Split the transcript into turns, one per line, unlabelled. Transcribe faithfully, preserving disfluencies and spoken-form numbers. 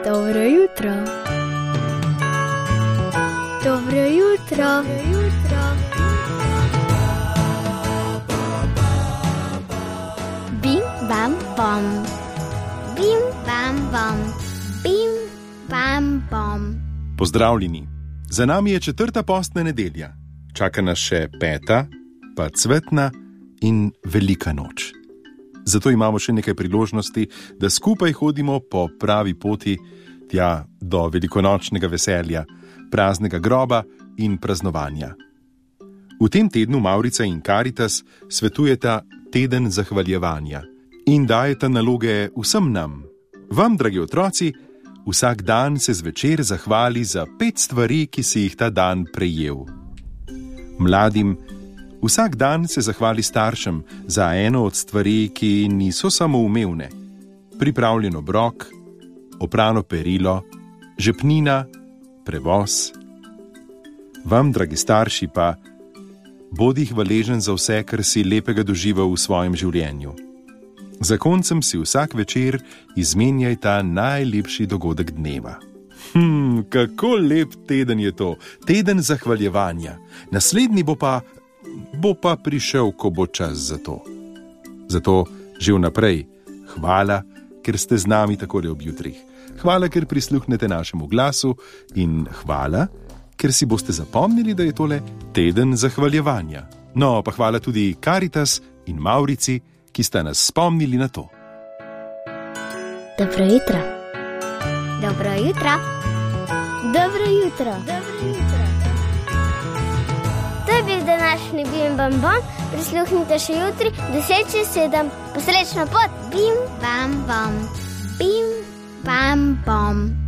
Dobro jutro. Dobro jutro. Dobro jutro. Bim, bam, bom. Bim, bam, bom. Bim, bam, bom.
Pozdravljeni. Za nami je četrta postna nedelja. Čaka nas še peta, pa cvetna in velika noč. Zato imamo še nekaj priložnosti, da skupaj hodimo po pravi poti tja do velikonočnega veselja, praznega groba in praznovanja. V tem tednu Mavrica in Karitas svetujeta teden zahvaljevanja in dajeta naloge vsem nam. Vam, dragi otroci, vsak dan se zvečer zahvali za pet stvari, ki si jih ta dan prejel. Mladim, vsak dan se zahvali staršem za eno od stvari, ki niso samoumevne. Pripravljen obrok, oprano perilo, žepnina, prevoz. Vam, dragi starši, pa bodi hvaležen za vse, kar si lepega doživel v svojem življenju. Za koncem si vsak večer izmenjaj ta najlepši dogodek dneva. Hm, kako lep teden je to, teden zahvaljevanja. Naslednji bo pa, bo pa prišel, ko bo čas za to. Zato že vnaprej hvala, ker ste z nami takole ob jutrih. Hvala, ker prisluhnete našemu glasu in hvala, ker si boste zapomnili, da je tole teden zahvaljevanja. No, pa hvala tudi Karitas in Mavrici, ki sta nas spomnili na to.
Dobro jutro. Dobro jutro. Dobro jutro. Dobro jutro. To je bil današnji Bim Bam Bom. Prisluhnite še jutri, deset čez sedem. Posrečno pot. Bim Bam Bom. Bim Bam Bom.